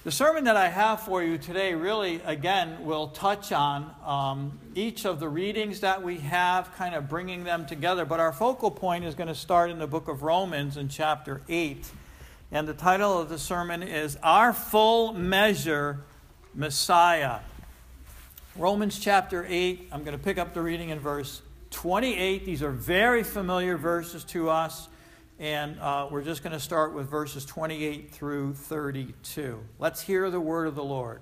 The sermon that I have for you today really, again, will touch on each of the readings that we have, kind of bringing them together. But our focal point is going to start in the book of Romans in chapter 8. And the title of the sermon is Our Full Measure Messiah. Romans chapter 8, I'm going to pick up the reading in verse 28. These are very familiar verses to us. And we're just going to start with verses 28 through 32. Let's hear the word of the Lord.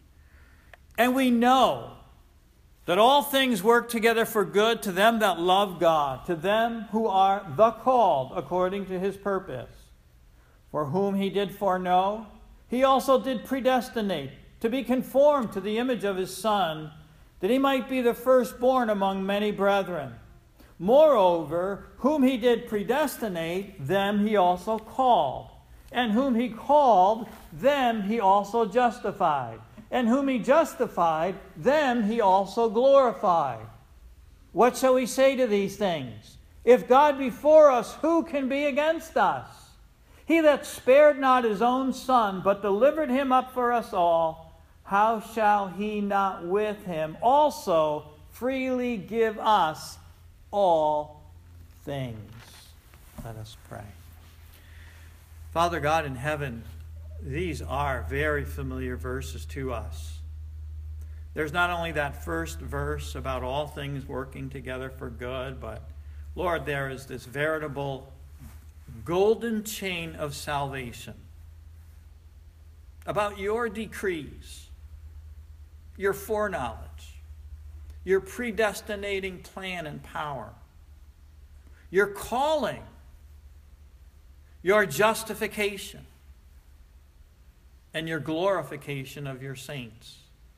And we know that all things work together for good to them that love God, to them who are the called according to his purpose. For whom he did foreknow, he also did predestinate to be conformed to the image of his Son, that he might be the firstborn among many brethren. Moreover, whom he did predestinate, them he also called. And whom he called, them he also justified. And whom he justified, them he also glorified. What shall we say to these things? If God be for us, who can be against us? He that spared not his own Son, but delivered him up for us all, how shall he not with him also freely give us all things? Let us pray. Father God in heaven, these are very familiar verses to us. There's not only that first verse about all things working together for good, but Lord, there is this veritable golden chain of salvation about your decrees, your foreknowledge, your predestinating plan and power, your calling, your justification, and your glorification of your saints.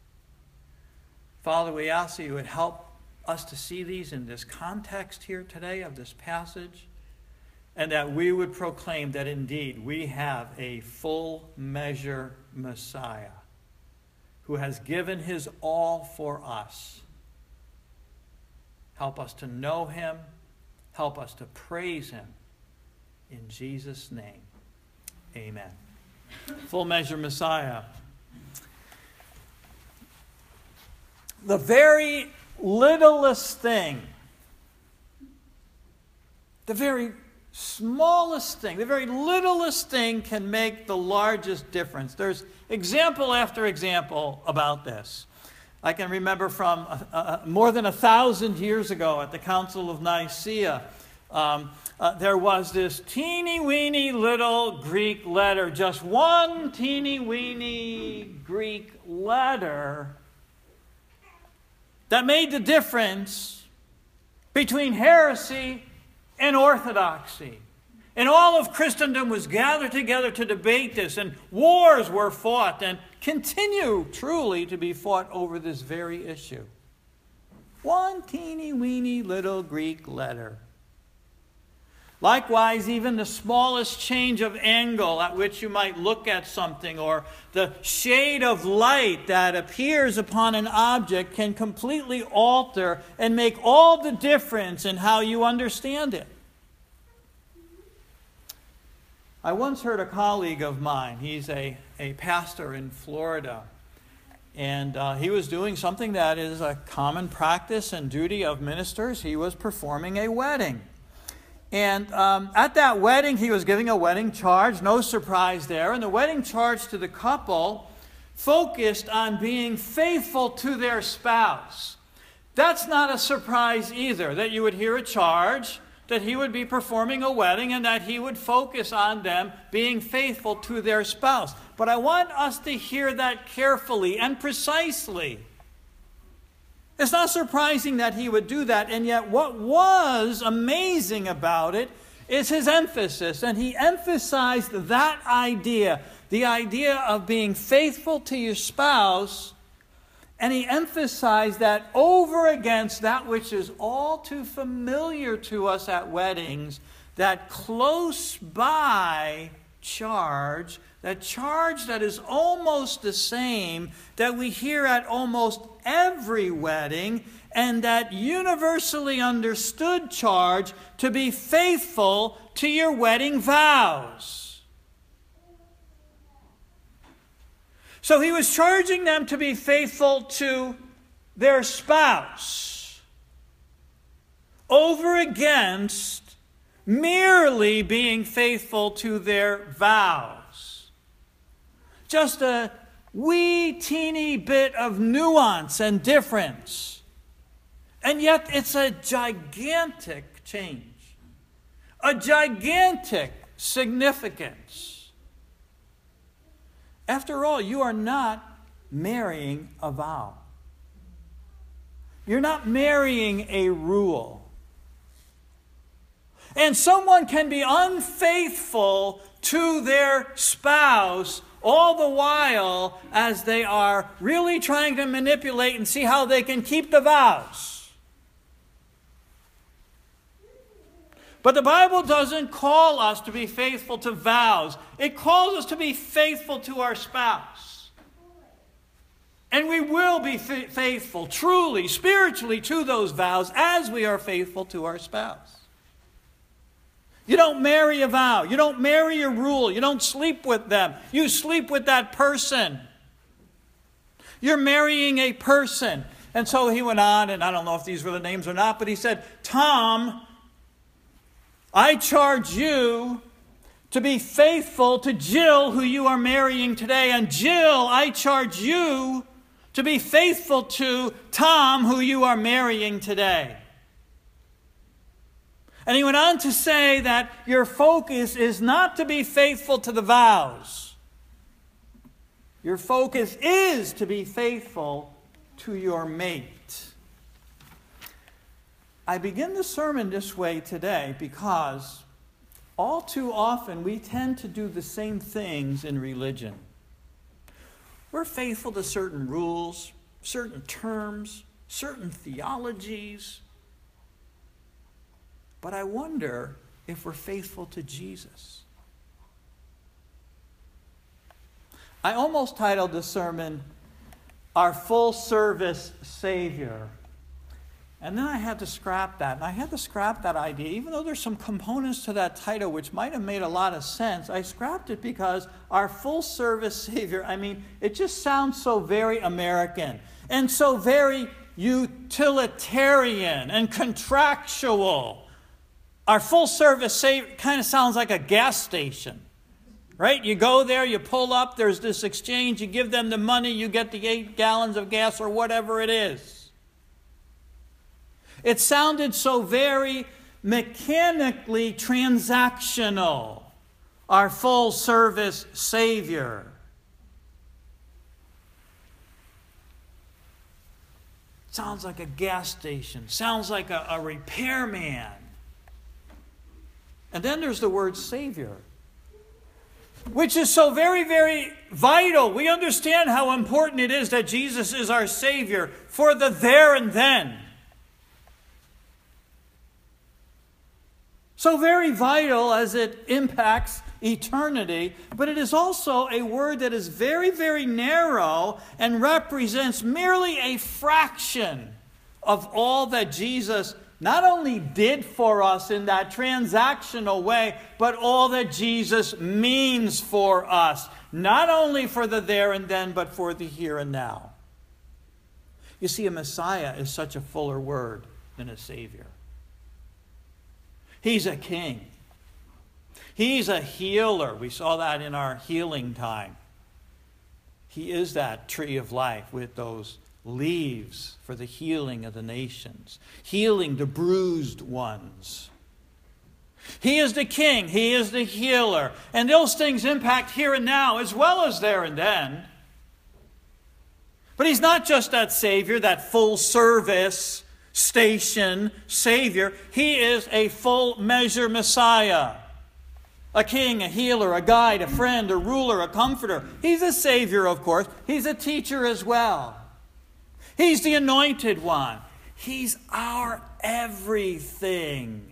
Father, we ask that you would help us to see these in this context here today of this passage, and that we would proclaim that indeed we have a full measure Messiah who has given his all for us. Help us to know him. Help us to praise him. In Jesus' name, amen. Full measure Messiah. The very littlest thing, the very smallest thing, the very littlest thing can make the largest difference. There's example after example about this. I can remember from more than 1,000 years ago at the Council of Nicaea, there was this teeny-weeny little Greek letter, just one teeny-weeny Greek letter that made the difference between heresy and orthodoxy. And all of Christendom was gathered together to debate this, and wars were fought and continue truly to be fought over this very issue. One teeny-weeny little Greek letter. Likewise, even the smallest change of angle at which you might look at something, or the shade of light that appears upon an object, can completely alter and make all the difference in how you understand it. I once heard a colleague of mine, he's a pastor in Florida, and he was doing something that is a common practice and duty of ministers. He was performing a wedding. And at that wedding, he was giving a wedding charge, no surprise there. And the wedding charge to the couple focused on being faithful to their spouse. That's not a surprise either, that you would hear a charge that he would be performing a wedding and that he would focus on them being faithful to their spouse. But I want us to hear that carefully and precisely. It's not surprising that he would do that, and yet what was amazing about it is his emphasis. And he emphasized that idea, the idea of being faithful to your spouse. And he emphasized that over against that which is all too familiar to us at weddings, that close by charge, that charge that is almost the same that we hear at almost every wedding, and that universally understood charge to be faithful to your wedding vows. So he was charging them to be faithful to their spouse over against merely being faithful to their vows. Just a wee teeny bit of nuance and difference. And yet it's a gigantic change. A gigantic significance. After all, you are not marrying a vow. You're not marrying a rule. And someone can be unfaithful to their spouse all the while as they are really trying to manipulate and see how they can keep the vows. But the Bible doesn't call us to be faithful to vows. It calls us to be faithful to our spouse. And we will be faithful, truly, spiritually, to those vows as we are faithful to our spouse. You don't marry a vow. You don't marry a rule. You don't sleep with them. You sleep with that person. You're marrying a person. And so he went on, and I don't know if these were the names or not, but he said, Tom, I charge you to be faithful to Jill, who you are marrying today. And Jill, I charge you to be faithful to Tom, who you are marrying today. And he went on to say that your focus is not to be faithful to the vows. Your focus is to be faithful to your mate. I begin the sermon this way today because all too often we tend to do the same things in religion. We're faithful to certain rules, certain terms, certain theologies. But I wonder if we're faithful to Jesus. I almost titled this sermon, Our Full Service Savior. And then I had to scrap that. And I had to scrap that idea. Even though there's some components to that title which might have made a lot of sense, I scrapped it because our full service Savior, it just sounds so very American and so very utilitarian and contractual. Our full service Savior kind of sounds like a gas station, right? You go there, you pull up, there's this exchange, you give them the money, you get the 8 gallons of gas or whatever it is. It sounded so very mechanically transactional, our full service Savior. Sounds like a gas station, sounds like a repairman. And then there's the word Savior, which is so very, very vital. We understand how important it is that Jesus is our Savior for the there and then. So very vital as it impacts eternity, but it is also a word that is very, very narrow and represents merely a fraction of all that Jesus not only did for us in that transactional way, but all that Jesus means for us, not only for the there and then, but for the here and now. You see, a Messiah is such a fuller word than a Savior. He's a king. He's a healer. We saw that in our healing time. He is that tree of life with those leaves for the healing of the nations, healing the bruised ones. He is the king. He is the healer. And those things impact here and now as well as there and then. But he's not just that Savior, that full service station Savior. He is a full measure Messiah. A king, a healer, a guide, a friend, a ruler, a comforter. He's a Savior, of course. He's a teacher as well. He's the anointed one. He's our everything.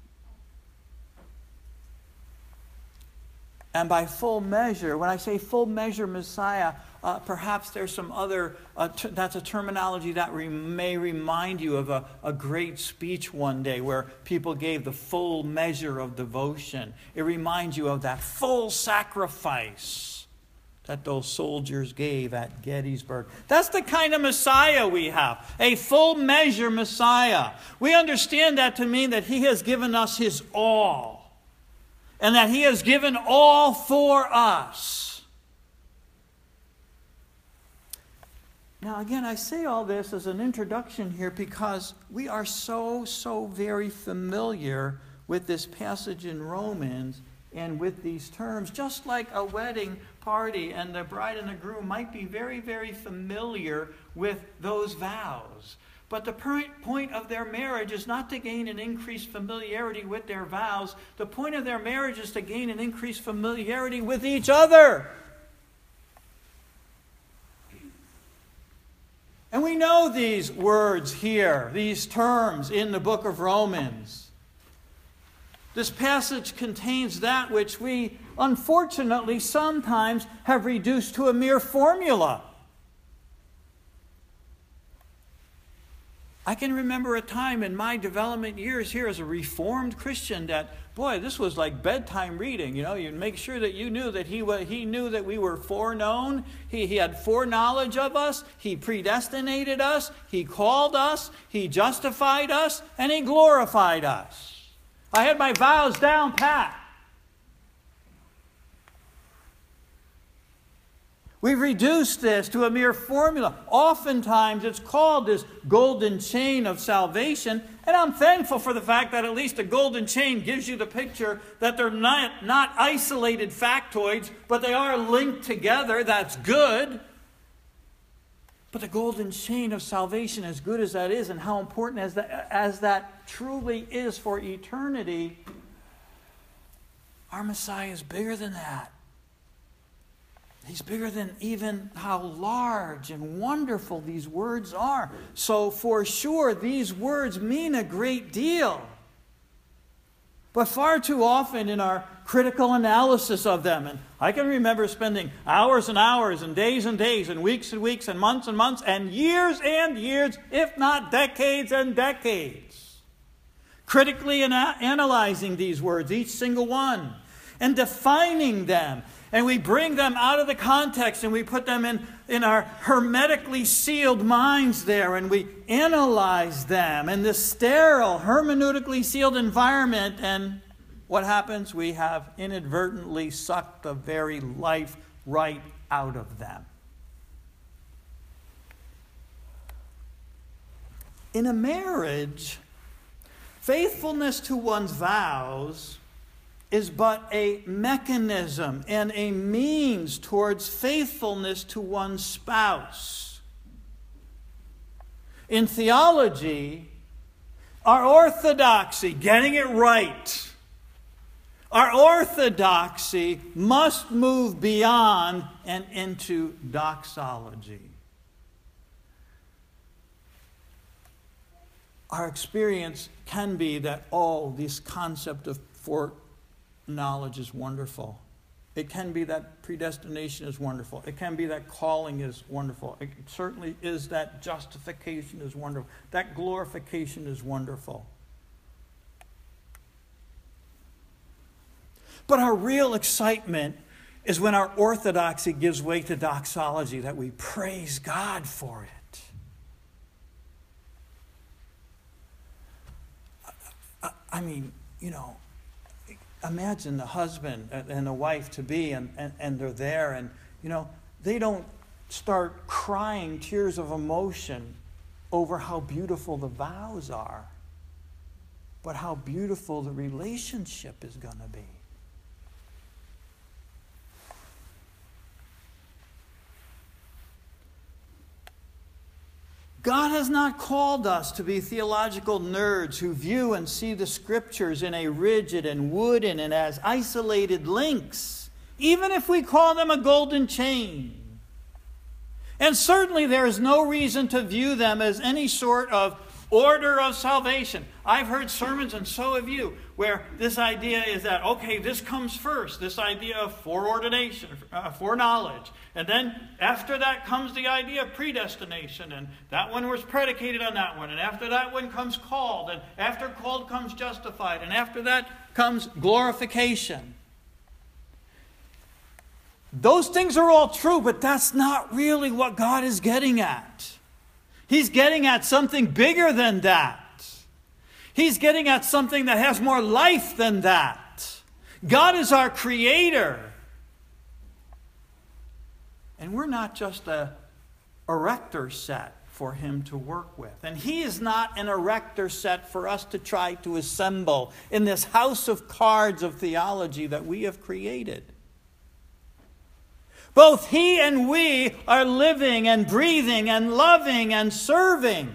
And by full measure, when I say full measure Messiah, perhaps there's some other, that's a terminology that may remind you of a great speech one day where people gave the full measure of devotion. It reminds you of that full sacrifice that those soldiers gave at Gettysburg. That's the kind of Messiah we have, a full measure Messiah. We understand that to mean that he has given us his all, and that he has given all for us. Now again, I say all this as an introduction here because we are so very familiar with this passage in Romans and with these terms, just like a wedding party and the bride and the groom might be very familiar with those vows. But the point of their marriage is not to gain an increased familiarity with their vows. The point of their marriage is to gain an increased familiarity with each other. And we know these words here, these terms in the book of Romans. This passage contains that which we, unfortunately, sometimes have reduced to a mere formula. I can remember a time in my development years here as a Reformed Christian that, boy, this was like bedtime reading. You know, you'd make sure that you knew that he knew that we were foreknown. He had foreknowledge of us. He predestinated us. He called us. He justified us. And he glorified us. I had my vows down pat. We've reduced this to a mere formula. Oftentimes it's called this golden chain of salvation. And I'm thankful for the fact that at least a golden chain gives you the picture that they're not isolated factoids, but they are linked together. That's good. But the golden chain of salvation, as good as that is, and how important as that truly is for eternity, our Messiah is bigger than that. He's bigger than even how large and wonderful these words are. So for sure, these words mean a great deal. But far too often in our critical analysis of them, and I can remember spending hours and hours and days and weeks and months and years, if not decades and decades, critically analyzing these words, each single one, and defining them. And we bring them out of the context and we put them in our hermetically sealed minds there, and we analyze them in this sterile, hermeneutically sealed environment. And what happens? We have inadvertently sucked the very life right out of them. In a marriage, faithfulness to one's vows is but a mechanism and a means towards faithfulness to one's spouse. In theology, our orthodoxy, getting it right, our orthodoxy must move beyond and into doxology. Our experience can be that, this concept of foreknowledge is wonderful. It can be that predestination is wonderful. It can be that calling is wonderful. It certainly is that justification is wonderful. That glorification is wonderful. But our real excitement is when our orthodoxy gives way to doxology, that we praise God for it. I mean, imagine the husband and the wife to be, and they're there, and they don't start crying tears of emotion over how beautiful the vows are, but how beautiful the relationship is going to be. God has not called us to be theological nerds who view and see the Scriptures in a rigid and wooden and as isolated links, even if we call them a golden chain. And certainly there is no reason to view them as any sort of order of salvation. I've heard sermons, and so have you, where this idea is that, okay, this comes first, this idea of foreordination, foreknowledge. And then after that comes the idea of predestination, and that one was predicated on that one. And after that one comes called, and after called comes justified, and after that comes glorification. Those things are all true, but that's not really what God is getting at. He's getting at something bigger than that. He's getting at something that has more life than that. God is our creator. And we're not just a erector set for him to work with. And he is not an erector set for us to try to assemble in this house of cards of theology that we have created. Both he and we are living and breathing and loving and serving.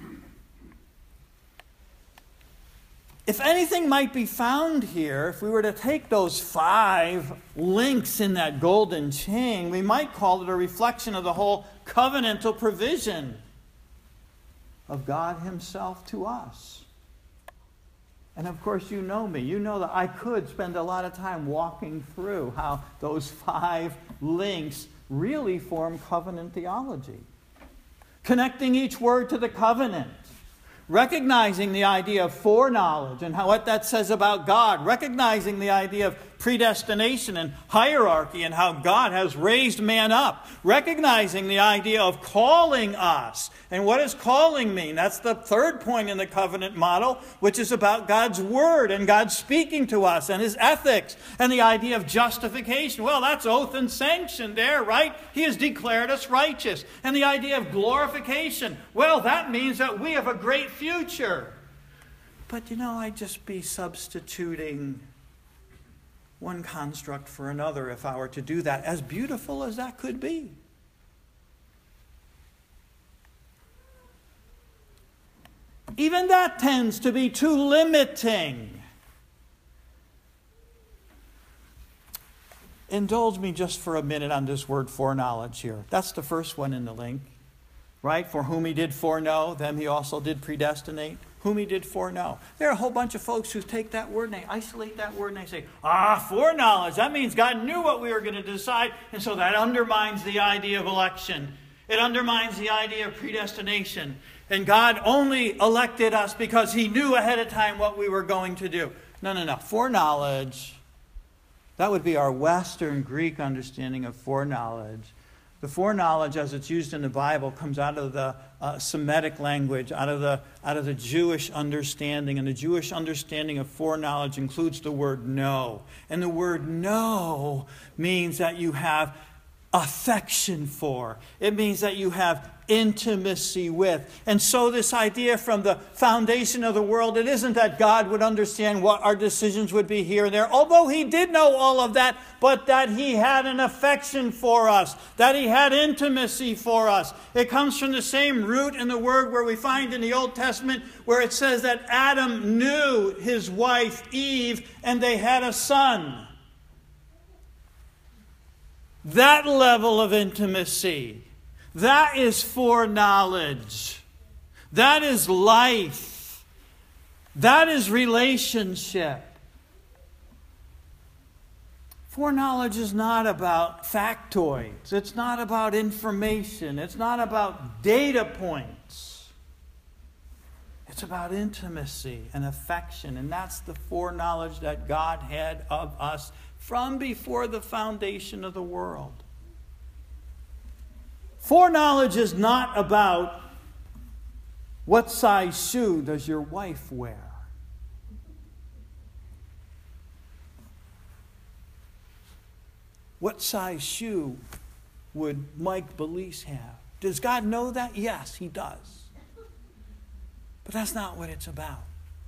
If anything might be found here, if we were to take those 5 links in that golden chain, we might call it a reflection of the whole covenantal provision of God himself to us. And of course, you know me. You know that I could spend a lot of time walking through how those 5 links really form covenant theology. Connecting each word to the covenant. Recognizing the idea of foreknowledge and what that says about God. Recognizing the idea of predestination and hierarchy and how God has raised man up. Recognizing the idea of calling us. And what does calling mean? That's the 3rd point in the covenant model, which is about God's word and God speaking to us and his ethics and the idea of justification. Well, that's oath and sanction there, right? He has declared us righteous. And the idea of glorification. Well, that means that we have a great future. But I'd just be substituting one construct for another if I were to do that, as beautiful as that could be. Even that tends to be too limiting. Indulge me just for a minute on this word foreknowledge here. That's the first one in the link, right? For whom he did foreknow, them he also did predestinate. Whom he did foreknow. There are a whole bunch of folks who take that word and they isolate that word and they say, foreknowledge. That means God knew what we were going to decide. And so that undermines the idea of election. It undermines the idea of predestination. And God only elected us because he knew ahead of time what we were going to do. No. Foreknowledge, that would be our Western Greek understanding of foreknowledge. The foreknowledge, as it's used in the Bible, comes out of the Semitic language, out of the Jewish understanding. And the Jewish understanding of foreknowledge includes the word know. And the word know means that you have affection for. It means that you have intimacy with. And so this idea from the foundation of the world, it isn't that God would understand what our decisions would be here and there, although he did know all of that, but that he had an affection for us, that he had intimacy for us. It comes from the same root in the word where we find in the Old Testament where it says that Adam knew his wife Eve and they had a son. That level of intimacy, that is foreknowledge. That is life. That is relationship. Foreknowledge is not about factoids. It's not about information. It's not about data points. It's about intimacy and affection. And that's the foreknowledge that God had of us from before the foundation of the world. Foreknowledge is not about what size shoe does your wife wear. What size shoe would Mike Belize have? Does God know that? Yes, he does. But that's not what it's about.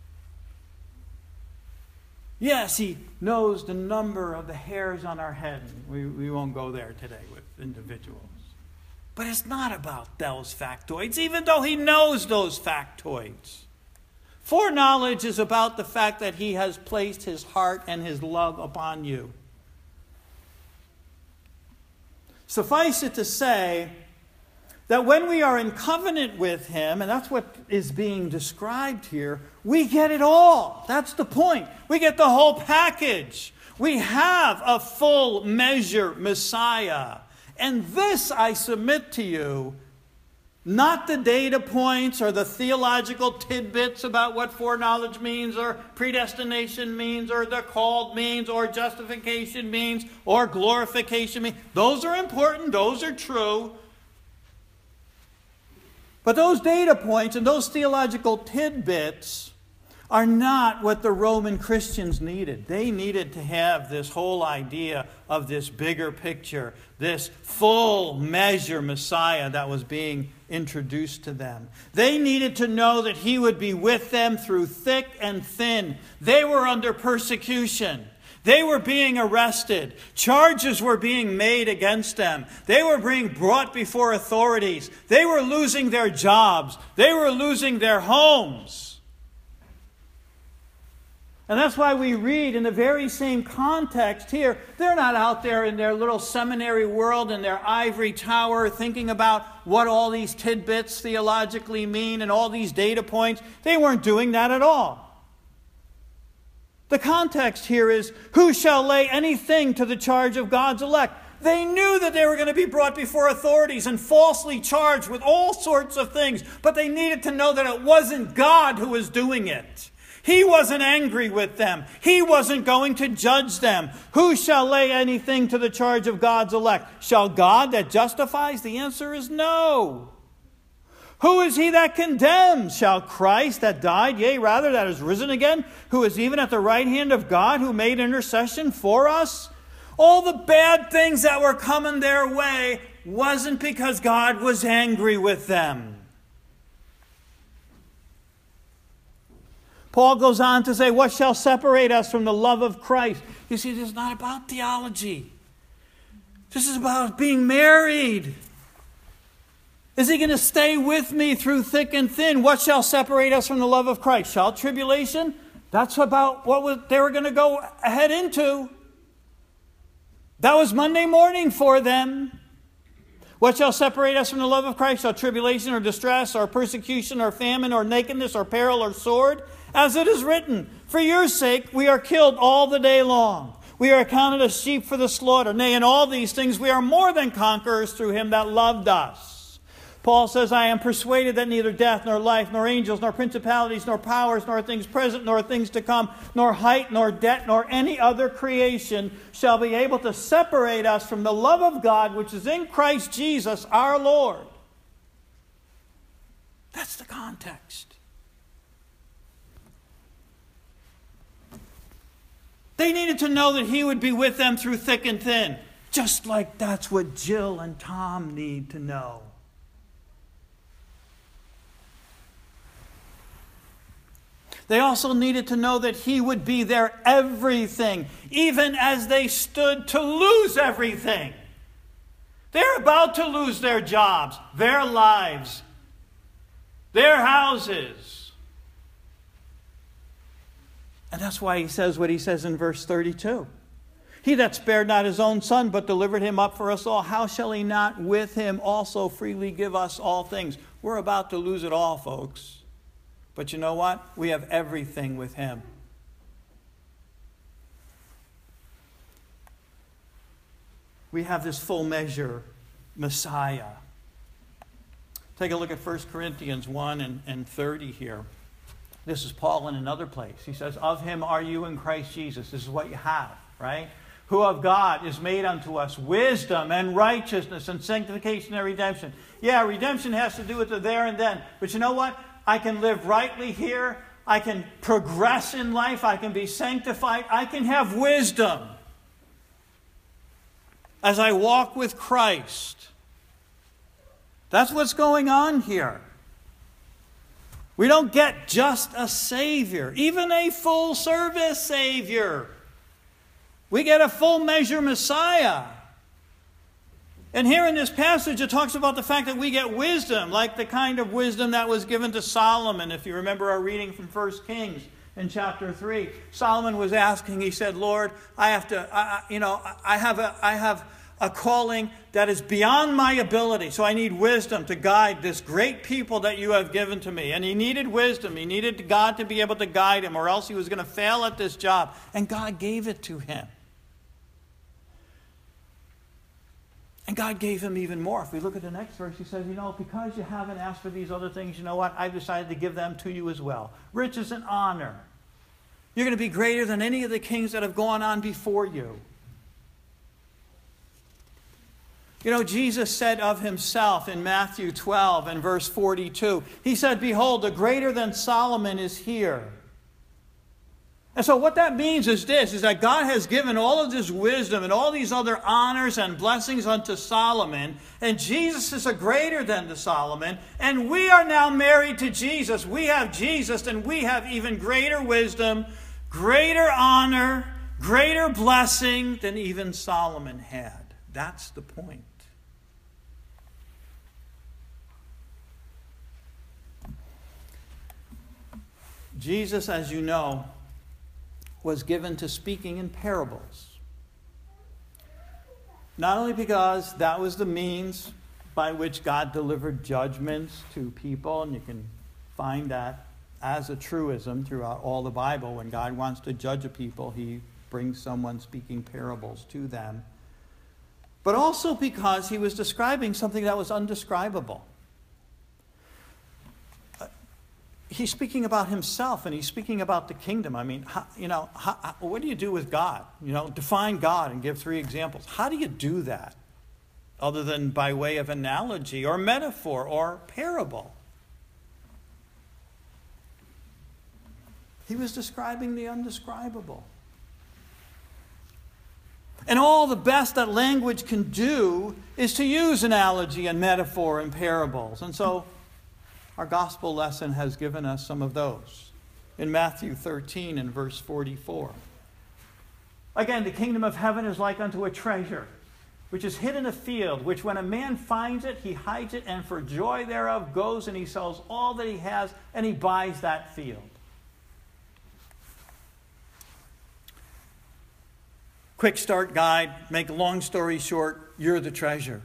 Yes, he knows the number of the hairs on our head. We won't go there today with individuals. But it's not about those factoids, even though he knows those factoids. Foreknowledge is about the fact that he has placed his heart and his love upon you. Suffice it to say that when we are in covenant with him, and that's what is being described here, we get it all. That's the point. We get the whole package. We have a full measure Messiah. And this, I submit to you, Not the data points or the theological tidbits about what foreknowledge means or predestination means or the called means or justification means or glorification means. Those are important. Those are true. But those data points and those theological tidbits are not what the Roman Christians needed. They needed to have this whole idea of this bigger picture, this full measure Messiah that was being introduced to them. They needed to know that he would be with them through thick and thin. They were under persecution. They were being arrested. Charges were being made against them. They were being brought before authorities. They were losing their jobs. They were losing their homes. And that's why we read in the very same context here, they're not out there in their little seminary world in their ivory tower thinking about what all these tidbits theologically mean and all these data points. They weren't doing that at all. The context here is, who shall lay anything to the charge of God's elect? They knew that they were going to be brought before authorities and falsely charged with all sorts of things, but they needed to know that it wasn't God who was doing it. He wasn't angry with them. He wasn't going to judge them. Who shall lay anything to the charge of God's elect? Shall God that justifies? The answer is no. Who is he that condemns? Shall Christ that died, yea, rather that is risen again, who is even at the right hand of God, who made intercession for us? All the bad things that were coming their way wasn't because God was angry with them. Paul goes on to say, what shall separate us from the love of Christ? You see, this is not about theology. This is about being married. Is he going to stay with me through thick and thin? What shall separate us from the love of Christ? Shall tribulation? That's about what they were going to go ahead into. That was Monday morning for them. What shall separate us from the love of Christ? Shall tribulation or distress or persecution or famine or nakedness or peril or sword? As it is written, for your sake we are killed all the day long. We are accounted as sheep for the slaughter. Nay, in all these things we are more than conquerors through him that loved us. Paul says, I am persuaded that neither death, nor life, nor angels, nor principalities, nor powers, nor things present, nor things to come, nor height, nor depth, nor any other creation shall be able to separate us from the love of God which is in Christ Jesus our Lord. That's the context. They needed to know that he would be with them through thick and thin. Just like that's what Jill and Tom need to know. They also needed to know that he would be their everything, even as they stood to lose everything. They're about to lose their jobs, their lives, their houses. And that's why he says what he says in verse 32. He that spared not his own son, but delivered him up for us all, how shall he not with him also freely give us all things? We're about to lose it all, folks. But you know what? We have everything with him. We have this full measure Messiah. Take a look at 1 Corinthians 1 and 30 here. This is Paul in another place. He says, of him are you in Christ Jesus. This is what you have, right? Who of God is made unto us wisdom and righteousness and sanctification and redemption. Yeah, redemption has to do with the there and then. But you know what? I can live rightly here. I can progress in life. I can be sanctified. I can have wisdom as I walk with Christ. That's what's going on here. We don't get just a Savior, even a full service Savior. We get a full measure Messiah. And here in this passage, it talks about the fact that we get wisdom, like the kind of wisdom that was given to Solomon. If you remember our reading from 1 Kings in chapter 3, Solomon was asking, he said, Lord, I have a calling that is beyond my ability. So I need wisdom to guide this great people that you have given to me. And he needed wisdom. He needed God to be able to guide him, or else he was going to fail at this job. And God gave it to him. And God gave him even more. If we look at the next verse, he says, because you haven't asked for these other things, you know what? I've decided to give them to you as well. Riches and honor. You're going to be greater than any of the kings that have gone on before you. Jesus said of himself in Matthew 12 and verse 42, he said, behold, the greater than Solomon is here. And so what that means is this, is that God has given all of this wisdom and all these other honors and blessings unto Solomon, and Jesus is a greater than the Solomon, and we are now married to Jesus. We have Jesus, and we have even greater wisdom, greater honor, greater blessing than even Solomon had. That's the point. Jesus, as you know, was given to speaking in parables. Not only because that was the means by which God delivered judgments to people, and you can find that as a truism throughout all the Bible. When God wants to judge a people, he brings someone speaking parables to them. But also because he was describing something that was undescribable. He's speaking about himself, and he's speaking about the kingdom. I mean, what do you do with God? Define God and give 3 examples. How do you do that other than by way of analogy or metaphor or parable? He was describing the undescribable. And all the best that language can do is to use analogy and metaphor and parables. And so our gospel lesson has given us some of those. In Matthew 13 and verse 44. Again, the kingdom of heaven is like unto a treasure, which is hid in a field, which when a man finds it, he hides it, and for joy thereof goes and he sells all that he has, and he buys that field. Quick start guide, make a long story short, you're the treasure.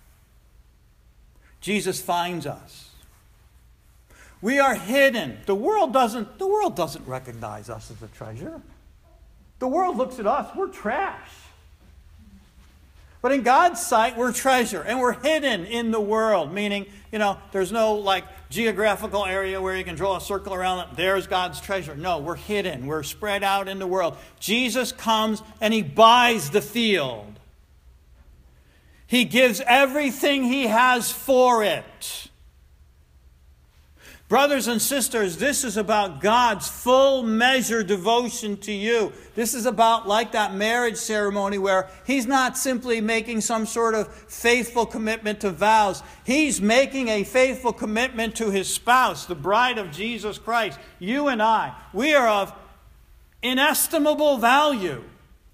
Jesus finds us. We are hidden. The world doesn't recognize us as a treasure. The world looks at us, we're trash. But in God's sight, we're treasure, and we're hidden in the world, meaning, there's no geographical area where you can draw a circle around it. There's God's treasure. No, we're hidden. We're spread out in the world. Jesus comes and he buys the field. He gives everything he has for it. Brothers and sisters, this is about God's full measure devotion to you. This is about like that marriage ceremony where he's not simply making some sort of faithful commitment to vows. He's making a faithful commitment to his spouse, the bride of Jesus Christ. You and I, we are of inestimable value.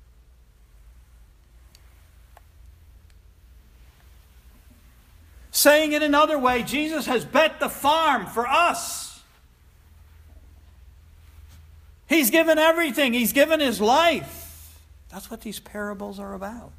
Saying it another way, Jesus has bet the farm for us. He's given everything. He's given his life. That's what these parables are about.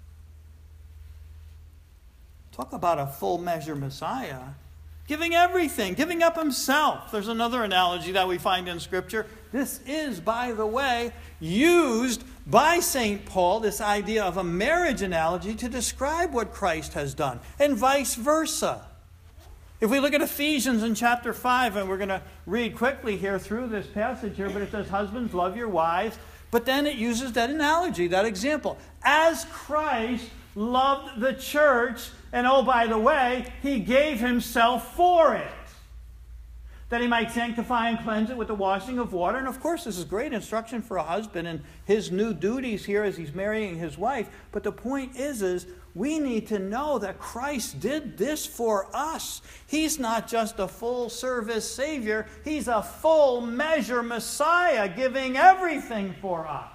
Talk about a full measure Messiah. Giving everything, giving up himself. There's another analogy that we find in Scripture. This is, by the way, used by St. Paul, this idea of a marriage analogy to describe what Christ has done, and vice versa. If we look at Ephesians in chapter 5, and we're going to read quickly here through this passage here, but it says, husbands, love your wives. But then it uses that analogy, that example. As Christ loved the church, and oh, by the way, he gave himself for it, that he might sanctify and cleanse it with the washing of water. And of course, this is great instruction for a husband and his new duties here as he's marrying his wife. But the point is we need to know that Christ did this for us. He's not just a full-service Savior. He's a full measure Messiah, giving everything for us.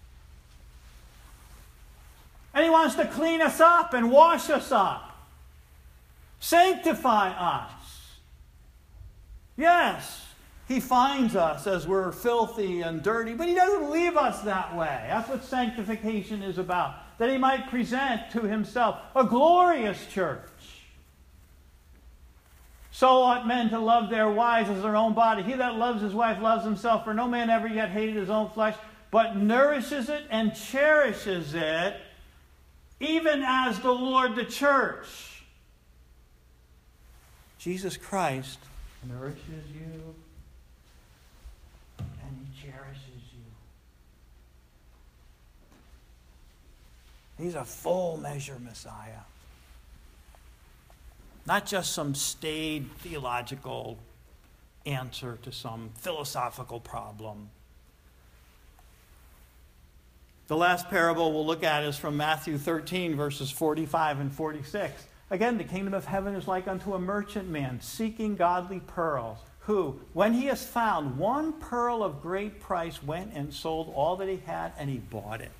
And he wants to clean us up and wash us up, sanctify us. Yes, he finds us as we're filthy and dirty, but he doesn't leave us that way. That's what sanctification is about, that he might present to himself a glorious church. So ought men to love their wives as their own body. He that loves his wife loves himself, for no man ever yet hated his own flesh, but nourishes it and cherishes it, even as the Lord the church. Jesus Christ nourishes you and he cherishes you. He's a full measure Messiah. Not just some staid theological answer to some philosophical problem. The last parable we'll look at is from Matthew 13, verses 45 and 46. Again, the kingdom of heaven is like unto a merchant man seeking godly pearls, who, when he has found one pearl of great price, went and sold all that he had, and he bought it.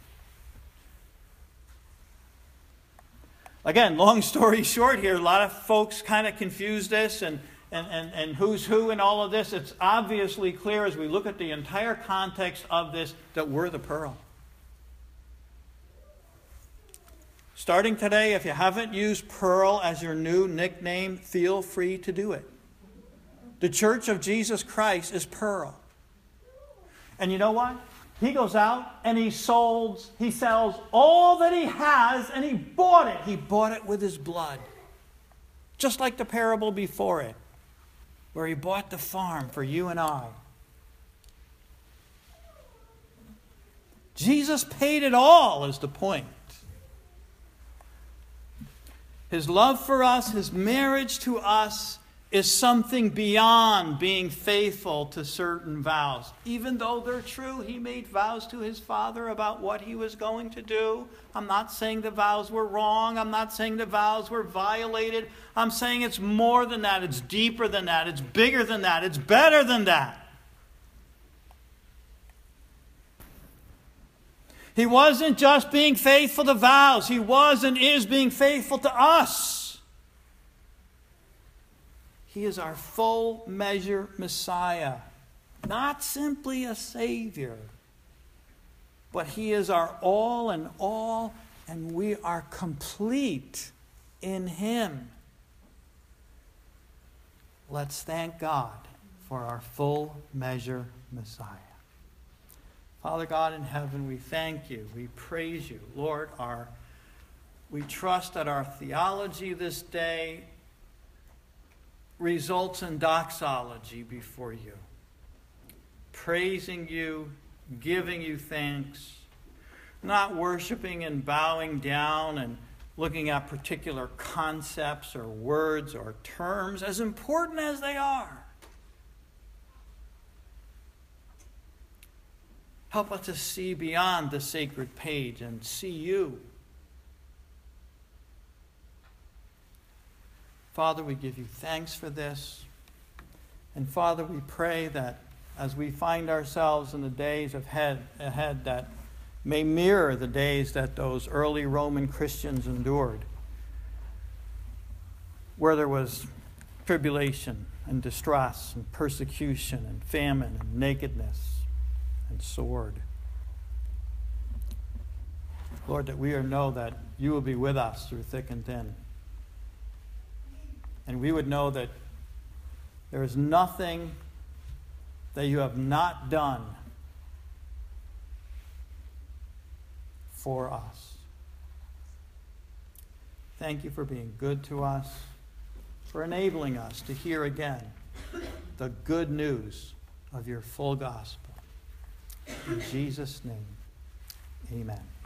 Again, long story short here, a lot of folks kind of confuse this and who's who and all of this. It's obviously clear as we look at the entire context of this that we're the pearl. Starting today, if you haven't used Pearl as your new nickname, feel free to do it. The Church of Jesus Christ is Pearl. And you know what? He goes out and he sells all that he has, and he bought it. He bought it with his blood. Just like the parable before it, where he bought the farm for you and I. Jesus paid it all, is the point. His love for us, his marriage to us, is something beyond being faithful to certain vows. Even though they're true, he made vows to his Father about what he was going to do. I'm not saying the vows were wrong. I'm not saying the vows were violated. I'm saying it's more than that. It's deeper than that. It's bigger than that. It's better than that. He wasn't just being faithful to vows. He was and is being faithful to us. He is our full measure Messiah. Not simply a Savior, but he is our all in all, and we are complete in him. Let's thank God for our full measure Messiah. Father God in heaven, we thank you. We praise you. Lord, we trust that our theology this day results in doxology before you. Praising you, giving you thanks, not worshiping and bowing down and looking at particular concepts or words or terms, as important as they are. Help us to see beyond the sacred page and see you. Father, we give you thanks for this. And Father, we pray that as we find ourselves in the days ahead, that may mirror the days that those early Roman Christians endured, where there was tribulation and distress and persecution and famine and nakedness and sword. Lord, that we know that you will be with us through thick and thin. And we would know that there is nothing that you have not done for us. Thank you for being good to us, for enabling us to hear again the good news of your full gospel. In Jesus' name, amen.